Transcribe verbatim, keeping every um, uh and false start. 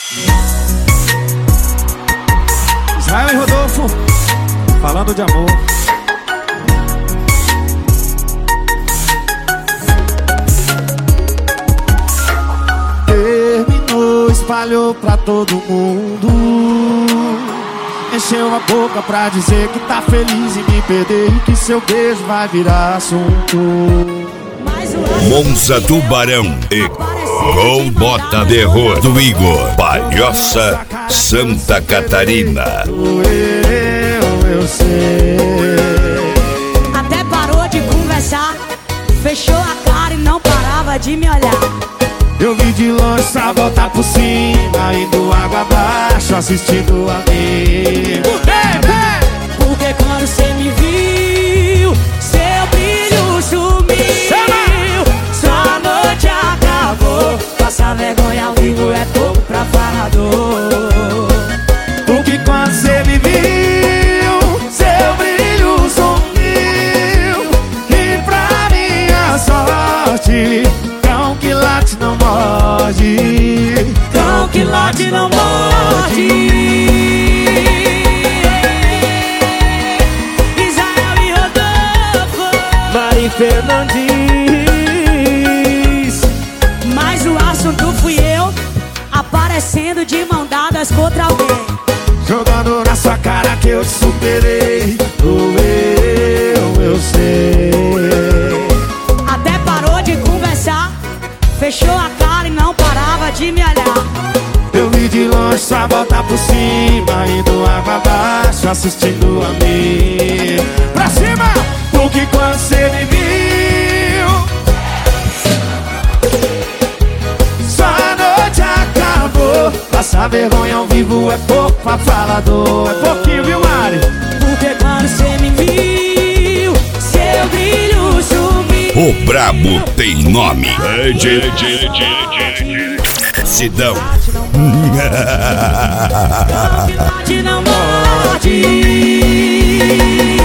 Israel e Rodolfo, falando de amor. Terminou, espalhou pra todo mundo. Encheu a boca pra dizer que tá feliz em me perder e que seu beijo vai virar assunto. Monza Tubarão e Gol Bota de Rua do Igor, Palhoça, Santa Catarina. Eu, eu sei. Até parou de conversar, fechou a cara e não parava de me olhar. Eu vi de longe só voltar por cima, indo água abaixo, assistindo a mim. Por quê? Porque quando cê me viu, seu brilho sumiu. Sua noite acabou, passar vergonha ao vivo é pouco pra falador. Porque quando cê me viu, seu brilho sumiu. E pra minha sorte, cão que late não morde. Cão que late não morde. Israel e Rodolfo, Mari Fernandes. mas o assunto fui eu, aparecendo de mão dadas contra alguém. Jogando na sua cara que eu te superei. Eu, eu sei. Até parou de conversar, fechou a cara e não parava de me olhar. Eu vi de longe só voltar por cima, indo água abaixo, assistindo a mim. Pra cima! Porque quando cê me viu, sua noite acabou. Passar vergonha ao vivo é pouco pra falador. É pouquinho, viu, Mari? Porque quando cê me viu, seu brilho sumiu. O Brabo tem nome. Sidão. Cão que late não morde.